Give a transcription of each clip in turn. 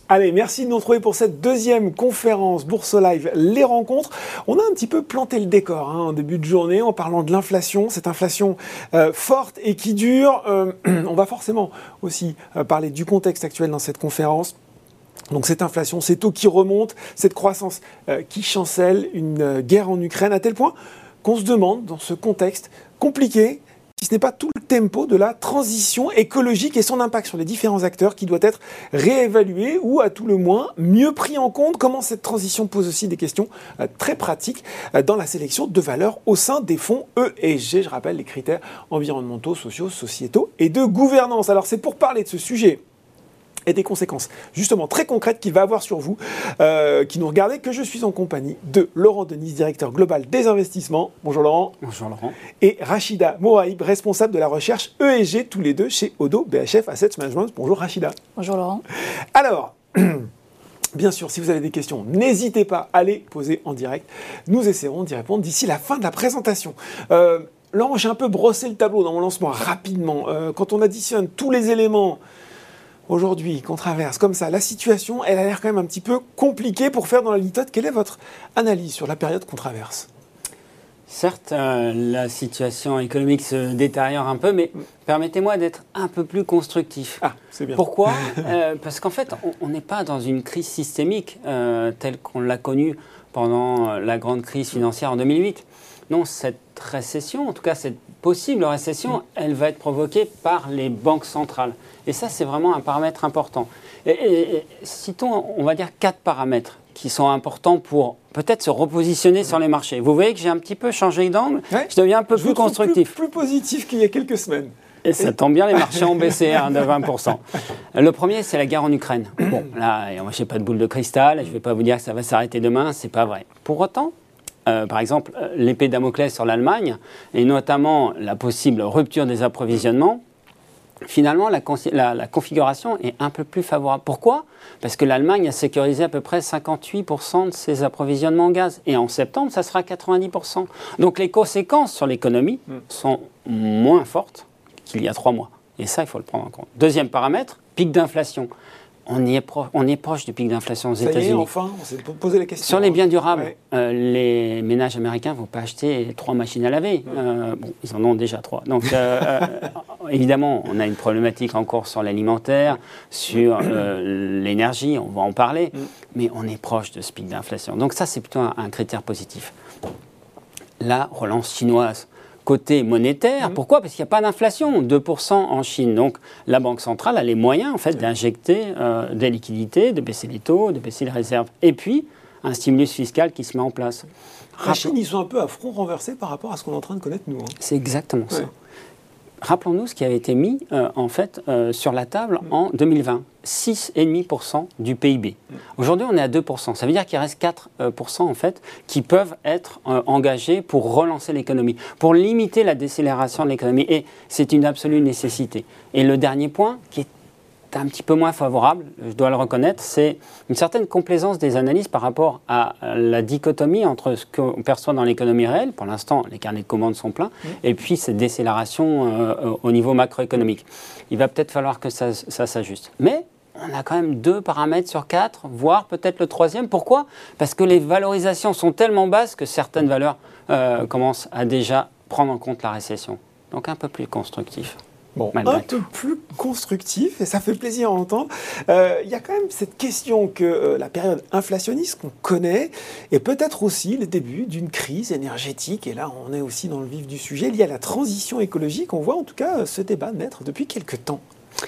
Allez, merci de nous retrouver pour cette deuxième conférence Bourse Live, les rencontres. On a un petit peu planté le décor en début de journée en parlant de l'inflation, cette inflation forte et qui dure. On va forcément aussi parler du contexte actuel dans cette conférence. Donc cette inflation, ces taux qui remontent, cette croissance qui chancelle, une guerre en Ukraine, à tel point qu'on se demande, dans ce contexte compliqué, si ce n'est pas tout le tempo de la transition écologique et son impact sur les différents acteurs qui doit être réévalué ou à tout le moins mieux pris en compte. Comment cette transition pose aussi des questions très pratiques dans la sélection de valeurs au sein des fonds ESG. Je rappelle les critères environnementaux, sociaux, sociétaux et de gouvernance. Alors c'est pour parler de ce sujet et des conséquences justement très concrètes qu'il va avoir sur vous, qui nous regardez, que je suis en compagnie de Laurent Denis, directeur global des investissements. Bonjour Laurent. Bonjour Laurent. Et Rachida Mouraïb, responsable de la recherche ESG, tous les deux chez Odo BHF Asset Management. Bonjour Rachida. Bonjour Laurent. Alors, bien sûr, si vous avez des questions, n'hésitez pas à les poser en direct. Nous essaierons d'y répondre d'ici la fin de la présentation. Laurent, j'ai un peu brossé le tableau dans mon lancement rapidement. Quand on additionne tous les éléments aujourd'hui qu'on traverse comme ça, la situation, elle a l'air quand même un petit peu compliquée pour faire dans la litote. Quelle est votre analyse sur la période qu'on traverse ? Certes, la situation économique se détériore un peu, mais permettez-moi d'être un peu plus constructif. Ah, c'est bien. Pourquoi ? Parce qu'en fait, on n'est pas dans une crise systémique telle qu'on l'a connue pendant la grande crise financière en 2008. Non, cette récession, en tout cas cette possible récession, elle va être provoquée par les banques centrales. Et ça, c'est vraiment un paramètre important. Et citons, on va dire, 4 paramètres qui sont importants pour peut-être se repositionner sur les marchés. Vous voyez que j'ai un petit peu changé d'angle, je deviens un peu plus constructif. Plus positif qu'il y a quelques semaines. Et ça tombe bien, les marchés ont baissé de 20%. Le premier, c'est la guerre en Ukraine. Bon, là, moi, je n'ai pas de boule de cristal, je ne vais pas vous dire que ça va s'arrêter demain, c'est pas vrai. Pour autant, par exemple, l'épée de Damoclès sur l'Allemagne, et notamment la possible rupture des approvisionnements, finalement, la configuration est un peu plus favorable. Pourquoi ? Parce que l'Allemagne a sécurisé à peu près 58% de ses approvisionnements en gaz. Et en septembre, ça sera 90%. Donc les conséquences sur l'économie sont moins fortes qu'il y a 3 mois. Et ça, il faut le prendre en compte. Deuxième paramètre, pic d'inflation. On est proche du pic d'inflation aux États-Unis. Ça y est, enfin, on s'est posé la question. Sur les biens durables, les ménages américains ne vont pas acheter 3 machines à laver. Bon, ils en ont déjà 3. Donc, évidemment, on a une problématique en cours sur l'alimentaire, sur l'énergie, on va en parler, mais on est proche de ce pic d'inflation. Donc ça, c'est plutôt un critère positif. La relance chinoise. Côté monétaire, pourquoi ? Parce qu'il n'y a pas d'inflation, 2% en Chine. Donc la Banque centrale a les moyens en fait, d'injecter des liquidités, de baisser les taux, de baisser les réserves. Et puis, un stimulus fiscal qui se met en place. La Chine, ils sont un peu à front renversé par rapport à ce qu'on est en train de connaître nous. C'est exactement ça. Rappelons-nous ce qui avait été mis en fait, sur la table en 2020. 6,5% du PIB. Aujourd'hui, on est à 2%. Ça veut dire qu'il reste 4% en fait, qui peuvent être engagés pour relancer l'économie, pour limiter la décélération de l'économie. Et c'est une absolue nécessité. Et le dernier point, qui est un petit peu moins favorable, je dois le reconnaître, c'est une certaine complaisance des analystes par rapport à la dichotomie entre ce qu'on perçoit dans l'économie réelle, pour l'instant les carnets de commandes sont pleins, et puis cette décélération au niveau macroéconomique. Il va peut-être falloir que ça s'ajuste. Mais on a quand même 2 paramètres sur 4, voire peut-être le 3e. Pourquoi ? Parce que les valorisations sont tellement basses que certaines valeurs commencent à déjà prendre en compte la récession. Donc un peu plus constructif. Bon, un peu plus constructif, et ça fait plaisir à entendre. Il y a quand même cette question que la période inflationniste qu'on connaît est peut-être aussi le début d'une crise énergétique. Et là, on est aussi dans le vif du sujet. Lié à la transition écologique, on voit en tout cas ce débat naître depuis quelques temps.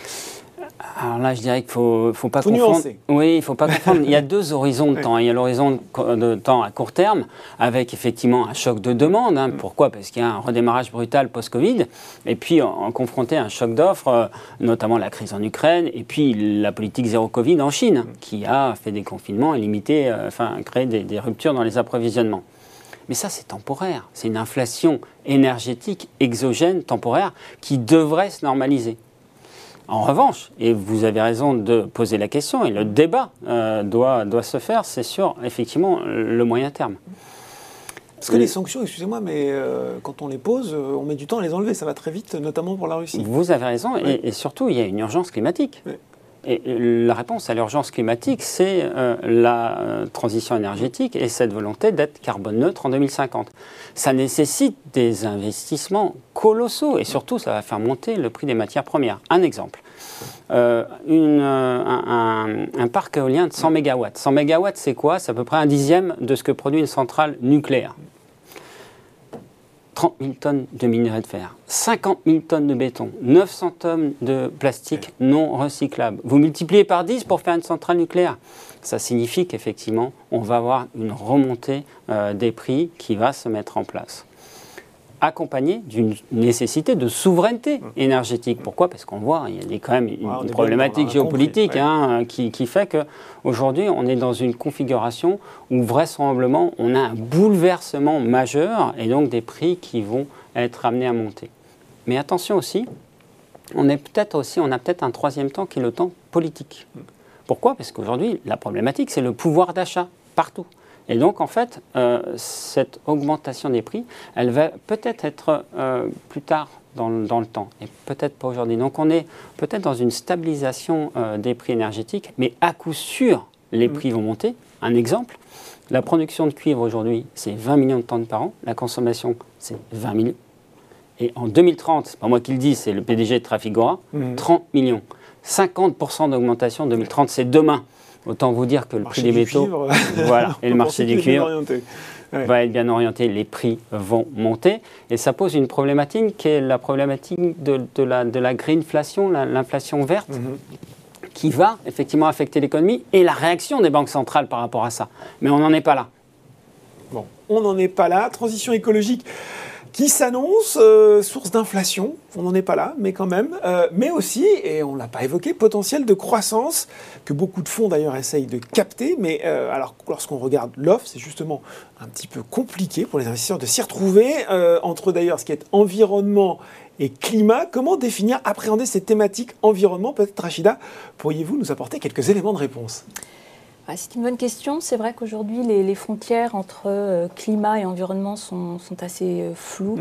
Alors là, je dirais qu'il ne faut pas confondre. Nuancer. Oui, il ne faut pas confondre. Il y a 2 horizons de temps. Il y a l'horizon de temps à court terme, avec effectivement un choc de demande. Pourquoi ? Parce qu'il y a un redémarrage brutal post-Covid. Et puis, on confronté à un choc d'offres, notamment la crise en Ukraine, et puis la politique zéro Covid en Chine, qui a fait des confinements et limité, créé des ruptures dans les approvisionnements. Mais ça, c'est temporaire. C'est une inflation énergétique exogène, temporaire, qui devrait se normaliser. En revanche, et vous avez raison de poser la question, et le débat doit se faire, c'est sur, effectivement, le moyen terme. Parce que les sanctions, excusez-moi, mais quand on les pose, on met du temps à les enlever. Ça va très vite, notamment pour la Russie. Vous avez raison, et surtout, il y a une urgence climatique. Et la réponse à l'urgence climatique, c'est la transition énergétique et cette volonté d'être carbone neutre en 2050. Ça nécessite des investissements colossaux et surtout, ça va faire monter le prix des matières premières. Un exemple. Un parc éolien de 100 MW. 100 MW, c'est quoi? C'est à peu près un dixième de ce que produit une centrale nucléaire. 30 000 tonnes de minerai de fer, 50 000 tonnes de béton, 900 tonnes de plastique non recyclable. Vous multipliez par 10 pour faire une centrale nucléaire. Ça signifie qu'effectivement, on va avoir une remontée des prix qui va se mettre en place, accompagné d'une nécessité de souveraineté énergétique. Pourquoi? Parce qu'on voit, il y a quand même une problématique géopolitique qui fait qu'aujourd'hui, on est dans une configuration où vraisemblablement, on a un bouleversement majeur et donc des prix qui vont être amenés à monter. Mais attention aussi, on a peut-être un troisième temps qui est le temps politique. Pourquoi? Parce qu'aujourd'hui, la problématique, c'est le pouvoir d'achat partout. Et donc, en fait, cette augmentation des prix, elle va peut-être être plus tard dans le temps, et peut-être pas aujourd'hui. Donc, on est peut-être dans une stabilisation des prix énergétiques, mais à coup sûr, les prix vont monter. Un exemple, la production de cuivre aujourd'hui, c'est 20 millions de tonnes par an. La consommation, c'est 20 millions. Et en 2030, c'est pas moi qui le dis, c'est le PDG de Trafigura, 30 millions. 50% d'augmentation en 2030, c'est demain. Autant vous dire que le prix des métaux, voilà, et le marché du cuivre va être bien orienté, les prix vont monter. Et ça pose une problématique qui est la problématique de la greenflation, l'inflation verte, qui va effectivement affecter l'économie et la réaction des banques centrales par rapport à ça. Mais on n'en est pas là. Bon, on n'en est pas là. Transition écologique qui s'annonce, source d'inflation, on n'en est pas là, mais quand même, mais aussi, et on ne l'a pas évoqué, potentiel de croissance, que beaucoup de fonds d'ailleurs essayent de capter, mais alors lorsqu'on regarde l'offre, c'est justement un petit peu compliqué pour les investisseurs de s'y retrouver, entre d'ailleurs ce qui est environnement et climat. Comment définir, appréhender ces thématiques environnement? Peut-être Rachida, pourriez-vous nous apporter quelques éléments de réponse? C'est une bonne question. C'est vrai qu'aujourd'hui, les frontières entre climat et environnement sont assez floues.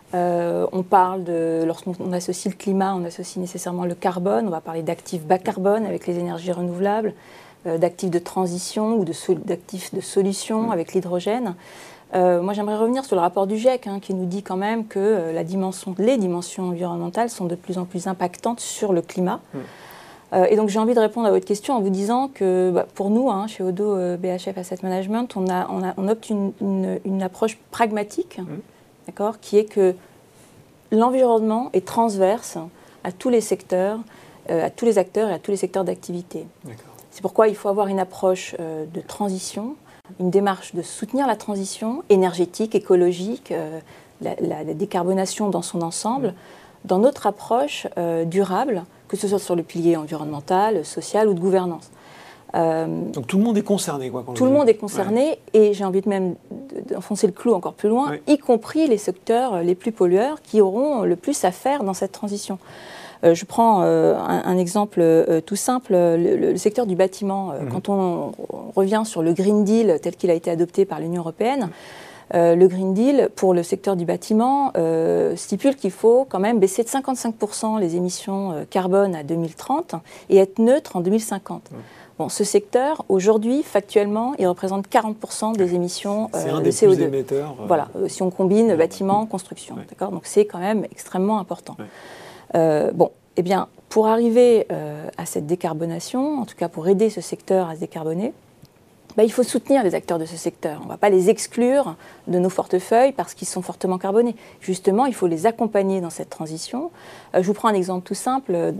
On parle lorsqu'on associe le climat, on associe nécessairement le carbone. On va parler d'actifs bas carbone avec les énergies renouvelables, d'actifs de transition ou d'actifs de solution avec l'hydrogène. Moi, j'aimerais revenir sur le rapport du GIEC qui nous dit quand même que les dimensions environnementales sont de plus en plus impactantes sur le climat. Et donc j'ai envie de répondre à votre question en vous disant que pour nous, chez Oddo BHF Asset Management, on opte une approche pragmatique, d'accord, qui est que l'environnement est transverse à tous les secteurs, à tous les acteurs et à tous les secteurs d'activité. C'est pourquoi il faut avoir une approche de transition, une démarche de soutenir la transition énergétique, écologique, la décarbonation dans son ensemble, dans notre approche durable, que ce soit sur le pilier environnemental, social ou de gouvernance. Donc tout le monde est concerné, quoi. Tout le monde est concerné, et j'ai envie même d'enfoncer le clou encore plus loin, y compris les secteurs les plus pollueurs qui auront le plus à faire dans cette transition. Je prends un exemple tout simple, le secteur du bâtiment. Quand on revient sur le Green Deal tel qu'il a été adopté par l'Union européenne, le Green Deal, pour le secteur du bâtiment, stipule qu'il faut quand même baisser de 55% les émissions carbone à 2030 et être neutre en 2050. Bon, ce secteur, aujourd'hui, factuellement, il représente 40% des émissions de CO2. C'est un des des plus émetteurs. Voilà, si on combine bâtiment, construction. D'accord, donc c'est quand même extrêmement important. Bon, eh bien, pour arriver à cette décarbonation, en tout cas pour aider ce secteur à se décarboner, il faut soutenir les acteurs de ce secteur. On ne va pas les exclure de nos portefeuilles parce qu'ils sont fortement carbonés. Justement, il faut les accompagner dans cette transition. Je vous prends un exemple tout simple.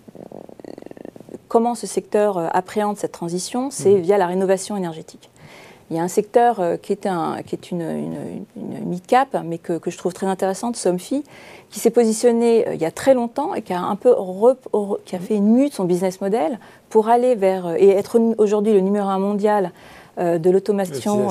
Comment ce secteur appréhende cette transition? C'est via la rénovation énergétique. Il y a un secteur qui est une mid-cap, mais que je trouve très intéressante, Somfy, qui s'est positionné il y a très longtemps et qui a qui a fait une mue de son business model pour aller vers et être aujourd'hui le numéro 1 mondial de l'automation,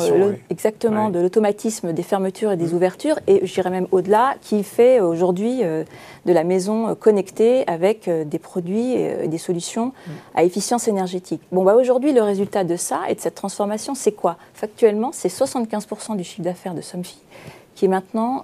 de l'automatisme des fermetures et des ouvertures, et je dirais même au-delà, qui fait aujourd'hui de la maison connectée avec des produits et des solutions à efficience énergétique. Bon, aujourd'hui, le résultat de ça et de cette transformation, c'est quoi? Factuellement, c'est 75% du chiffre d'affaires de Somfy qui est maintenant,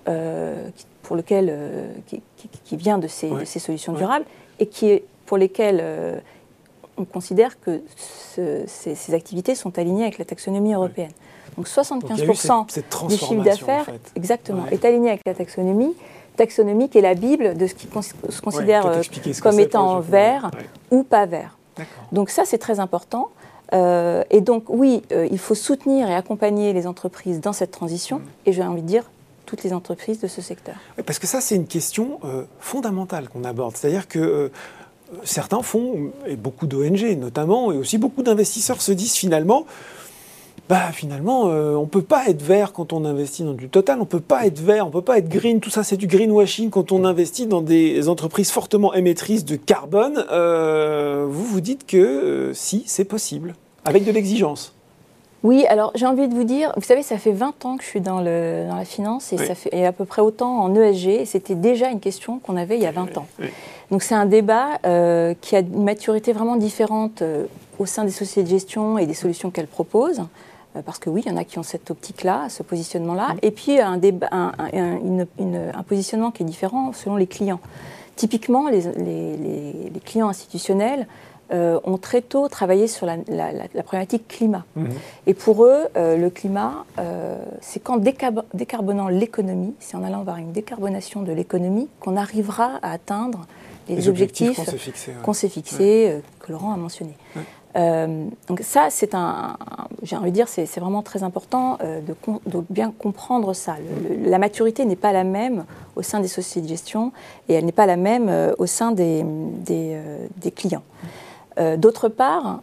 qui vient de ces solutions durables et pour lesquelles on considère que ces activités sont alignées avec la taxonomie européenne. Donc 75% du chiffre d'affaires en fait. Exactement, est aligné avec la taxonomie qui est la Bible de ce qui se considère comme étant vert ou pas vert. Donc ça, c'est très important. Et donc, oui, il faut soutenir et accompagner les entreprises dans cette transition, et j'ai envie de dire toutes les entreprises de ce secteur. Oui, parce que ça, c'est une question fondamentale qu'on aborde. C'est-à-dire que certains fonds, et beaucoup d'ONG notamment, et aussi beaucoup d'investisseurs se disent finalement, on ne peut pas être vert quand on investit dans du Total, on ne peut pas être vert, on ne peut pas être green, tout ça c'est du greenwashing quand on investit dans des entreprises fortement émettrices de carbone. Vous dites que si, c'est possible, avec de l'exigence. Oui, alors j'ai envie de vous dire, vous savez, ça fait 20 ans que je suis dans la finance, et ça fait à peu près autant en ESG, et c'était déjà une question qu'on avait il y a 20 ans. Donc c'est un débat qui a une maturité vraiment différente au sein des sociétés de gestion et des solutions qu'elles proposent. Parce que oui, il y en a qui ont cette optique-là, ce positionnement-là, et puis un positionnement qui est différent selon les clients. Typiquement, les clients institutionnels ont très tôt travaillé sur la problématique climat. Et pour eux, le climat, c'est qu'en décarbonant l'économie, c'est en allant vers une décarbonation de l'économie qu'on arrivera à atteindre les objectifs qu'on s'est fixés, que Laurent a mentionnés. Donc ça, j'ai envie de dire, c'est vraiment très important de bien comprendre ça. La maturité n'est pas la même au sein des sociétés de gestion et elle n'est pas la même au sein des clients. D'autre part,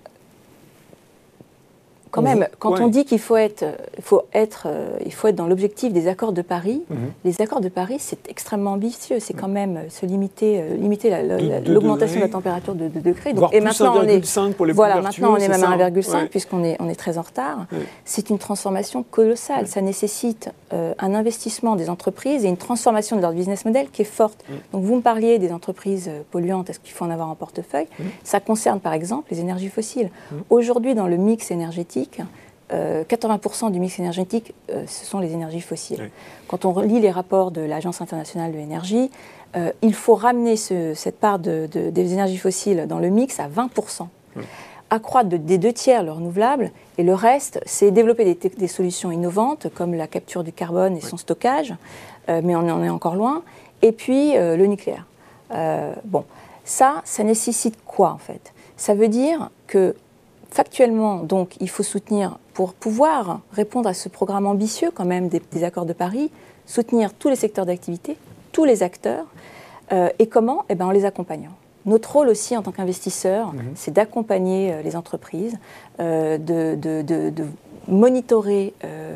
quand même, quand on dit qu'il faut être dans l'objectif des accords de Paris, les accords de Paris, c'est extrêmement ambitieux. C'est quand même limiter l'augmentation de la température de 2 degrés. Donc, et maintenant, on est pour les maintenant on est même à 1,5 puisqu'on est très en retard. C'est une transformation colossale. Ça nécessite un investissement des entreprises et une transformation de leur business model qui est forte. Donc vous me parliez des entreprises polluantes, est-ce qu'il faut en avoir en portefeuille? Ça concerne par exemple les énergies fossiles. Aujourd'hui, dans le mix énergétique, 80% du mix énergétique, ce sont les énergies fossiles. Quand on lit les rapports de l'Agence internationale de l'énergie, il faut ramener cette part des énergies fossiles dans le mix à 20%. Accroître des 2 tiers le renouvelable, et le reste, c'est développer des solutions innovantes, comme la capture du carbone et son stockage, mais on en est encore loin, et puis le nucléaire. Ça nécessite quoi en fait? Ça veut dire que factuellement, donc, il faut soutenir, pour pouvoir répondre à ce programme ambitieux quand même des accords de Paris, soutenir tous les secteurs d'activité, tous les acteurs, et comment? En les accompagnant. Notre rôle aussi en tant qu'investisseur, c'est d'accompagner les entreprises, de monitorer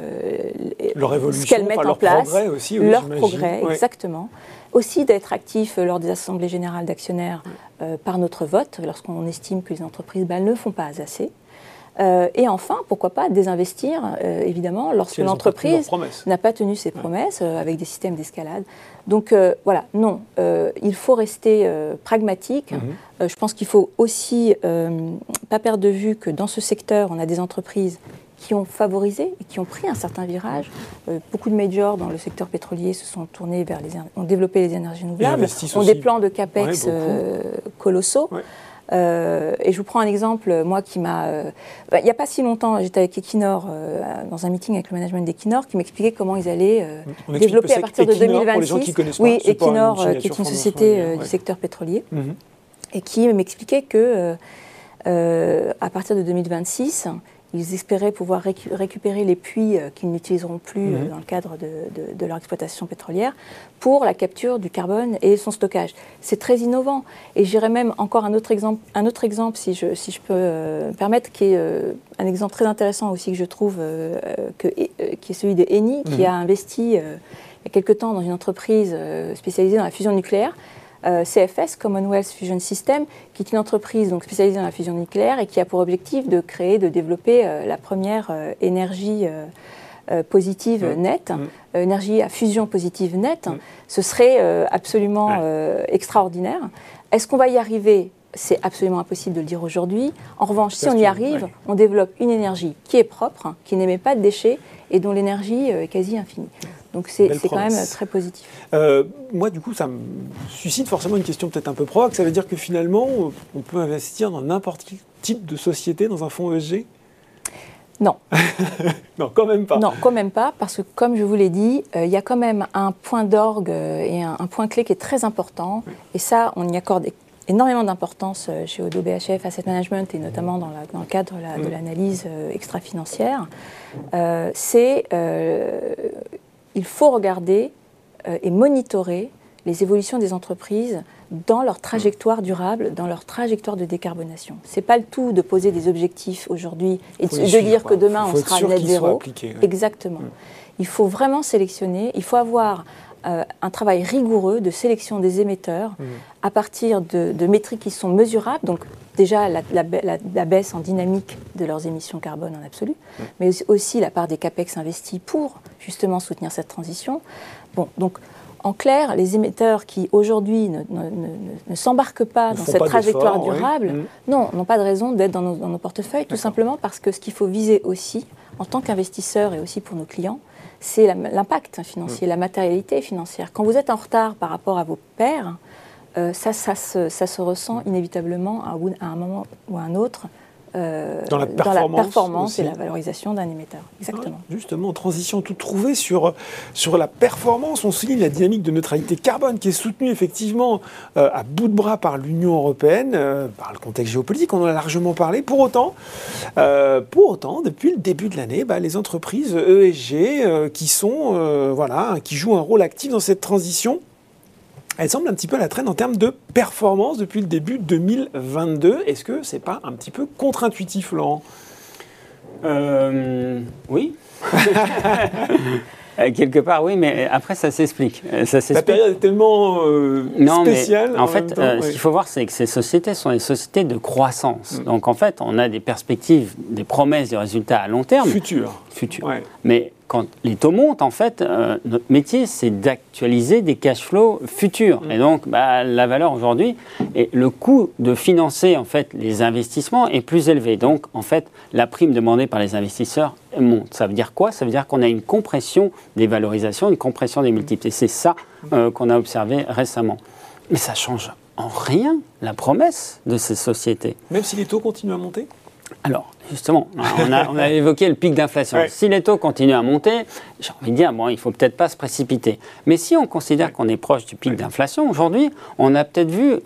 ce qu'elles mettent en place, leur progrès, exactement. Aussi d'être actif lors des assemblées générales d'actionnaires par notre vote, lorsqu'on estime que les entreprises ne font pas assez. Et enfin, pourquoi pas désinvestir, évidemment, lorsque l'entreprise n'a pas tenu ses promesses avec des systèmes d'escalade. Donc voilà, non, il faut rester pragmatique. Je pense qu'il faut aussi pas perdre de vue que dans ce secteur, on a des entreprises qui ont favorisé et qui ont pris un certain virage. Beaucoup de majors dans le secteur pétrolier se sont tournés ont développé les énergies renouvelables, ont des plans de capex colossaux. Et je vous prends un exemple, moi qui m'a... il n'y a pas si longtemps, j'étais avec Equinor, dans un meeting avec le management d'Equinor, qui m'expliquait comment ils allaient développer à partir de 2026. Pour les gens qui connaissent pas, oui, Equinor, qui est une société du secteur pétrolier, et qui m'expliquait que à partir de 2026, ils espéraient pouvoir récupérer les puits qu'ils n'utiliseront plus dans le cadre de leur exploitation pétrolière pour la capture du carbone et son stockage. C'est très innovant. Et j'irais même encore un autre exemple si je peux me permettre, qui est un exemple très intéressant aussi que je trouve, qui est celui de Eni, qui a investi il y a quelque temps dans une entreprise spécialisée dans la fusion nucléaire. CFS, Commonwealth Fusion System, qui est une entreprise donc spécialisée dans la fusion nucléaire et qui a pour objectif de développer la première énergie positive nette, énergie à fusion positive nette. Ce serait absolument extraordinaire. Est-ce qu'on va y arriver? C'est absolument impossible de le dire aujourd'hui. En revanche, si on y arrive, on développe une énergie qui est propre, qui n'émet pas de déchets et dont l'énergie est quasi infinie. Donc c'est quand même très positif. Moi, du coup, ça me suscite forcément une question peut-être un peu provoque. Ça veut dire que finalement, on peut investir dans n'importe quel type de société dans un fonds ESG ? Non. Non, quand même pas. Non, quand même pas, parce que comme je vous l'ai dit, il y a quand même un point d'orgue et un point clé qui est très important. Et ça, on y accorde énormément d'importance chez ODDO BHF Asset Management et notamment dans le cadre de l'analyse extra-financière. Il faut regarder et monitorer les évolutions des entreprises dans leur trajectoire durable, dans leur trajectoire de décarbonation. Ce n'est pas le tout de poser des objectifs aujourd'hui et de dire que demain on sera net zéro. Exactement. Il faut vraiment sélectionner, il faut avoir un travail rigoureux de sélection des émetteurs à partir de métriques qui sont mesurables, donc déjà la baisse en dynamique de leurs émissions carbone en absolu, mais aussi la part des CAPEX investis pour justement soutenir cette transition. Bon, donc en clair, les émetteurs qui aujourd'hui ne s'embarquent pas dans cette trajectoire durable, non, n'ont pas de raison d'être dans nos portefeuilles, tout simplement parce que ce qu'il faut viser aussi, en tant qu'investisseur et aussi pour nos clients, c'est l'impact financier, la matérialité financière. Quand vous êtes en retard par rapport à vos pairs, ça se ressent inévitablement à un moment ou à un autre dans la performance et la valorisation d'un émetteur. Exactement. Ouais, justement, transition toute trouvée sur la performance. On souligne la dynamique de neutralité carbone qui est soutenue effectivement à bout de bras par l'Union européenne, par le contexte géopolitique, on en a largement parlé. Pour autant, depuis le début de l'année, les entreprises ESG qui jouent un rôle actif dans cette transition, elle semble un petit peu à la traîne en termes de performance depuis le début 2022. Est-ce que c'est pas un petit peu contre-intuitif, Laurent ? Oui. Quelque part, oui, mais après, ça s'explique. La période est tellement spéciale. Mais en fait, ce qu'il faut voir, c'est que ces sociétés sont des sociétés de croissance. Donc, en fait, on a des perspectives, des promesses, des résultats à long terme. Futur. Ouais. Mais quand les taux montent, en fait, notre métier, c'est d'actualiser des cash flows futurs. Et donc, la valeur aujourd'hui, et le coût de financer, en fait, les investissements est plus élevé. Donc, en fait, la prime demandée par les investisseurs monte. Ça veut dire quoi ? Ça veut dire qu'on a une compression des valorisations, une compression des multiples. Et c'est ça qu'on a observé récemment. Mais ça ne change en rien la promesse de ces sociétés. Même si les taux continuent à monter ? Alors, justement, on a évoqué le pic d'inflation. Ouais. Si les taux continuent à monter, j'ai envie de dire, il ne faut peut-être pas se précipiter. Mais si on considère qu'on est proche du pic d'inflation, aujourd'hui, on a peut-être vu,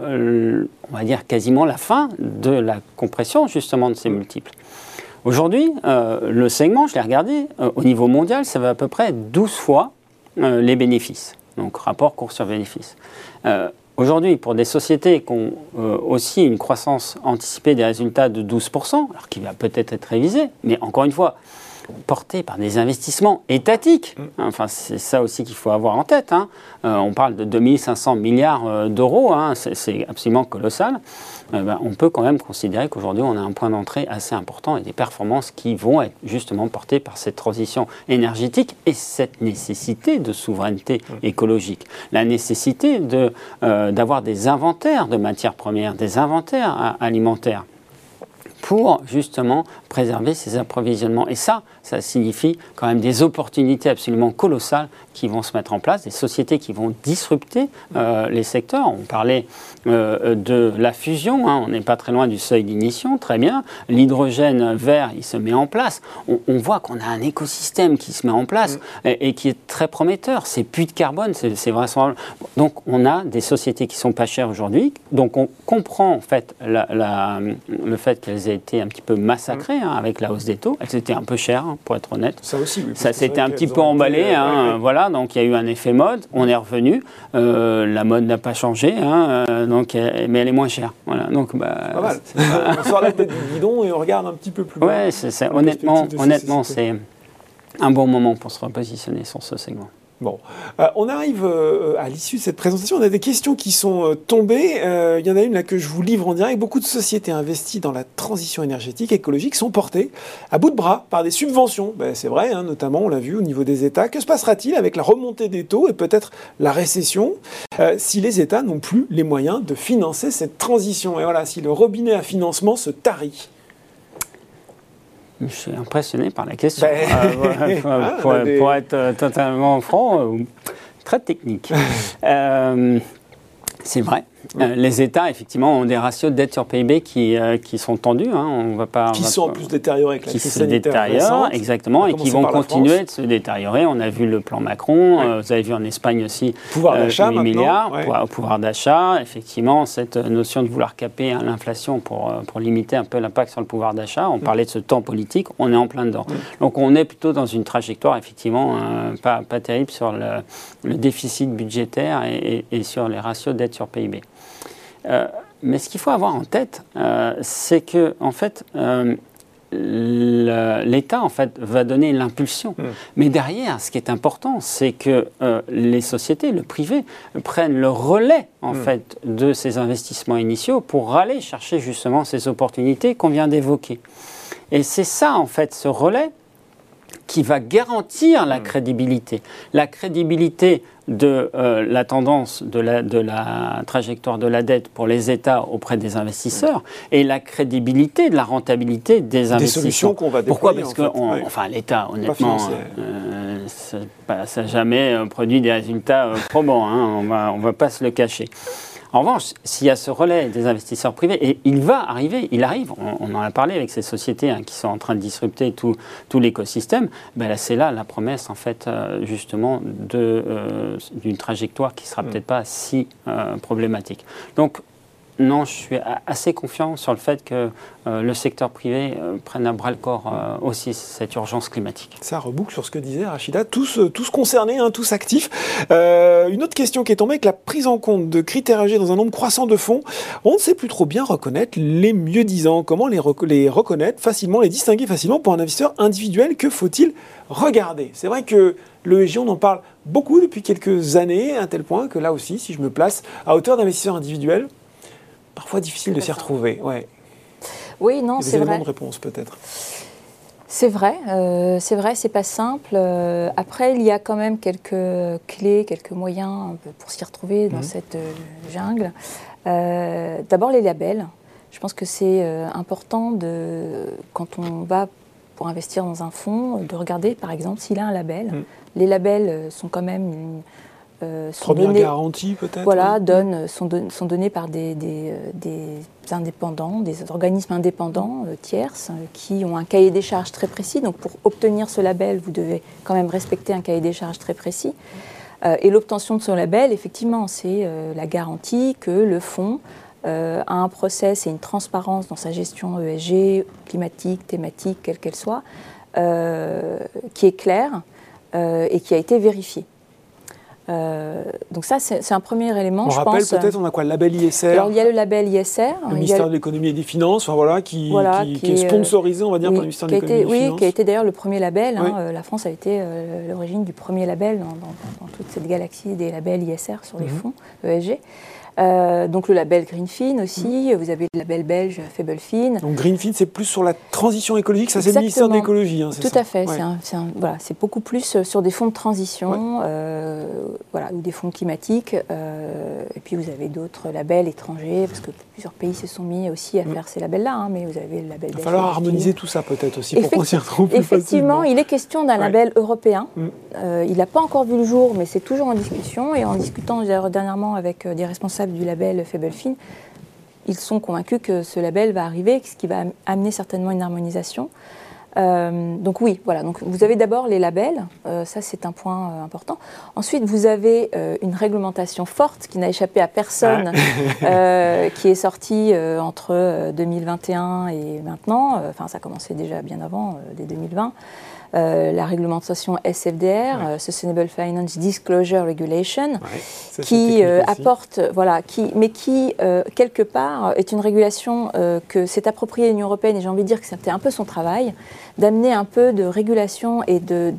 on va dire, quasiment la fin de la compression, justement, de ces multiples. Aujourd'hui, le segment, je l'ai regardé, au niveau mondial, ça va à peu près 12 fois les bénéfices. Donc, rapport cours sur bénéfice. Aujourd'hui, pour des sociétés qui ont aussi une croissance anticipée des résultats de 12%, alors qui va peut-être être révisée, mais encore une fois, portée par des investissements étatiques. Enfin, c'est ça aussi qu'il faut avoir en tête. On parle de 2500 milliards d'euros, c'est absolument colossal. On peut quand même considérer qu'aujourd'hui, on a un point d'entrée assez important et des performances qui vont être justement portées par cette transition énergétique et cette nécessité de souveraineté écologique. La nécessité d'avoir des inventaires de matières premières, des inventaires alimentaires pour justement préserver ces approvisionnements. Et ça signifie quand même des opportunités absolument colossales qui vont se mettre en place, des sociétés qui vont disrupter les secteurs. On parlait de la fusion, on n'est pas très loin du seuil d'ignition, très bien. L'hydrogène vert, il se met en place. On voit qu'on a un écosystème qui se met en place et qui est très prometteur. Ces puits de carbone, c'est vraiment... Donc on a des sociétés qui sont pas chères aujourd'hui. Donc on comprend en fait le fait qu'elles aient été un petit peu massacrées avec la hausse des taux. Elles étaient un peu chères, pour être honnête. Ça aussi, oui. Ça s'était un petit peu emballé, voilà, donc il y a eu un effet mode, on est revenu, la mode n'a pas changé, mais elle est moins chère. Voilà, donc, pas mal. On sort la tête du guidon et on regarde un petit peu plus loin. Oui, honnêtement, c'est un bon moment pour se repositionner sur ce segment. Bon, on arrive à l'issue de cette présentation. On a des questions qui sont tombées. Il y en a une là que je vous livre en direct. Beaucoup de sociétés investies dans la transition énergétique, écologique, sont portées à bout de bras par des subventions. C'est vrai, notamment, on l'a vu au niveau des États. Que se passera-t-il avec la remontée des taux et peut-être la récession si les États n'ont plus les moyens de financer cette transition ? Et voilà, si le robinet à financement se tarit. Je suis impressionné par la question. Pour être totalement franc, très technique. C'est vrai. Les États, effectivement, ont des ratios de dette sur PIB qui sont tendus. On va pas, qui sont en plus détériorés avec la crise sanitaire récente. Exactement, et qui vont continuer de se détériorer. On a vu le plan Macron, vous avez vu en Espagne aussi, pouvoir d'achat 8 milliards, pouvoir d'achat. Effectivement, cette notion de vouloir caper l'inflation pour limiter un peu l'impact sur le pouvoir d'achat. On parlait de ce temps politique, on est en plein dedans. Donc on est plutôt dans une trajectoire, effectivement, pas terrible sur le déficit budgétaire et sur les ratios de dette sur PIB. Mais ce qu'il faut avoir en tête, c'est que en fait, l'État en fait va donner l'impulsion. Mais derrière, ce qui est important, c'est que les sociétés, le privé, prennent le relais en fait de ces investissements initiaux pour aller chercher justement ces opportunités qu'on vient d'évoquer. Et c'est ça en fait, ce relais qui va garantir la crédibilité. La crédibilité de la tendance de la trajectoire de la dette pour les États auprès des investisseurs et la crédibilité de la rentabilité des investissements. Des solutions qu'on va déployer. Pourquoi ? Parce que l'État, honnêtement, ça n'a jamais produit des résultats probants. On va pas se le cacher. En revanche, s'il y a ce relais des investisseurs privés, et il arrive, on en a parlé avec ces sociétés qui sont en train de disrupter tout l'écosystème, là, c'est là la promesse, en fait, justement, d'une trajectoire qui ne sera peut-être pas si problématique. Donc, non, je suis assez confiant sur le fait que le secteur privé prenne à bras-le-corps aussi cette urgence climatique. Ça reboucle sur ce que disait Rachida, tous concernés, tous actifs. Une autre question qui est tombée avec la prise en compte de critères âgés dans un nombre croissant de fonds. On ne sait plus trop bien reconnaître les mieux-disants. Comment les reconnaître facilement, les distinguer facilement pour un investisseur individuel? Que faut-il regarder? C'est vrai que l'ESG, on en parle beaucoup depuis quelques années, à un tel point que là aussi, si je me place à hauteur d'investisseur individuel, parfois difficile de s'y retrouver. Ouais. Oui, non, c'est vrai. Des éléments de réponse peut-être. C'est vrai, c'est pas simple. Après, il y a quand même quelques clés, quelques moyens pour s'y retrouver dans cette jungle. D'abord, les labels. Je pense que c'est important, quand on va pour investir dans un fonds, de regarder, par exemple, s'il a un label. Les labels sont quand même première garantie peut-être. Voilà, sont donnés par des indépendants, des organismes indépendants tierces qui ont un cahier des charges très précis. Donc pour obtenir ce label, vous devez quand même respecter un cahier des charges très précis. Et l'obtention de ce label, effectivement, c'est la garantie que le fonds a un process et une transparence dans sa gestion ESG, climatique, thématique, quelle qu'elle soit, qui est claire et qui a été vérifiée. Donc ça, c'est un premier élément, je pense. On rappelle peut-être, on a quoi, le label ISR? Alors, il y a le label ISR. Le ministère de l'économie et des finances, qui est sponsorisé, on va dire, par le ministère de l'économie et des finances. Oui, qui a été d'ailleurs le premier label. La France a été l'origine du premier label dans toute cette galaxie des labels ISR sur les fonds ESG. Donc le label Greenfin aussi, vous avez le label belge Faiblefin. Donc Greenfin, c'est plus sur la transition écologique, ça c'est le ministère de l'écologie, c'est tout ça? À fait, c'est beaucoup plus sur des fonds de transition, ou des fonds climatiques. Et puis vous avez d'autres labels étrangers, parce que plusieurs pays se sont mis aussi à faire ces labels-là, mais vous avez le label belge. Il va falloir harmoniser tout ça peut-être aussi pour qu'on s'y retrouve plus effectivement, facilement. Il est question d'un label européen. Il n'a pas encore vu le jour, mais c'est toujours en discussion. Et en discutant dernièrement avec des responsables du label Faiblefin, ils sont convaincus que ce label va arriver, ce qui va amener certainement une harmonisation. Donc oui, voilà. Donc vous avez d'abord les labels, ça c'est un point important. Ensuite, vous avez une réglementation forte qui n'a échappé à personne, qui est sortie entre 2021 et maintenant. Enfin, ça commençait déjà bien avant, dès 2020. La réglementation SFDR, Sustainable Finance Disclosure Regulation, qui apporte, mais qui quelque part est une régulation que s'est appropriée l'Union européenne, et j'ai envie de dire que c'était un peu son travail, d'amener un peu de régulation et de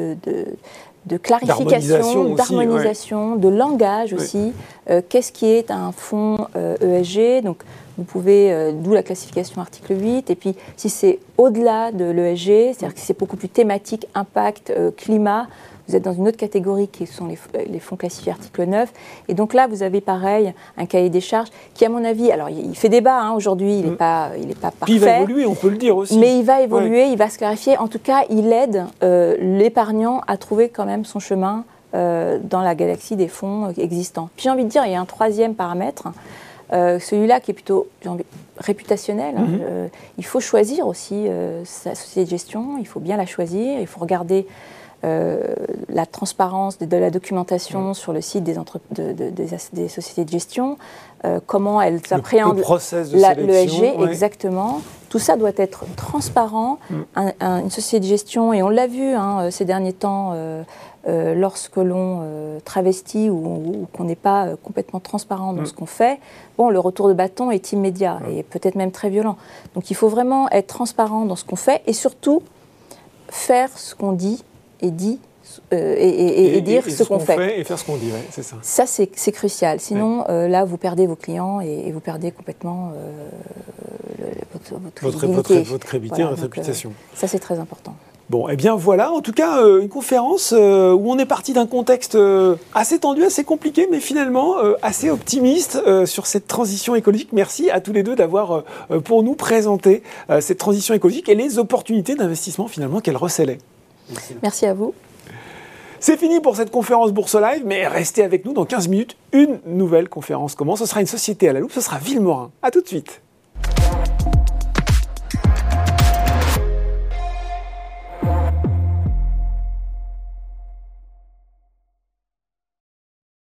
clarification, d'harmonisation, de langage aussi. Qu'est-ce qui est un fonds ESG? Donc, vous pouvez, d'où la classification article 8, et puis si c'est au-delà de l'ESG, c'est-à-dire que c'est beaucoup plus thématique, impact, climat, vous êtes dans une autre catégorie qui sont les fonds classifiés article 9. Et donc là, vous avez pareil, un cahier des charges qui, à mon avis, alors il fait débat aujourd'hui, il n'est pas parfait. Puis il va évoluer, on peut le dire aussi. Mais il va évoluer, il va se clarifier. En tout cas, il aide l'épargnant à trouver quand même son chemin dans la galaxie des fonds existants. Puis j'ai envie de dire, il y a un troisième paramètre, celui-là qui est plutôt réputationnel. Il faut choisir aussi sa société de gestion, il faut bien la choisir, il faut regarder la transparence de la documentation sur le site des sociétés de gestion, comment elles appréhendent l'ESG, exactement. Tout ça doit être transparent. Une société de gestion, et on l'a vu ces derniers temps, lorsque l'on travestit ou qu'on n'est pas complètement transparent dans ce qu'on fait, bon, le retour de bâton est immédiat et peut-être même très violent. Donc il faut vraiment être transparent dans ce qu'on fait et surtout faire ce qu'on dit et dire ce qu'on fait. Et faire ce qu'on dit, c'est ça. Ça, c'est crucial. Sinon, là, vous perdez vos clients et vous perdez complètement votre crédibilité, votre réputation. Ça, c'est très important. Bon, eh bien voilà, en tout cas, une conférence où on est parti d'un contexte assez tendu, assez compliqué, mais finalement assez optimiste sur cette transition écologique. Merci à tous les deux d'avoir pour nous présenté cette transition écologique et les opportunités d'investissement finalement qu'elle recelait. Merci à vous. C'est fini pour cette conférence Bourse Live, mais restez avec nous dans 15 minutes. Une nouvelle conférence commence. Ce sera une société à la loupe, ce sera Villemorin. À tout de suite.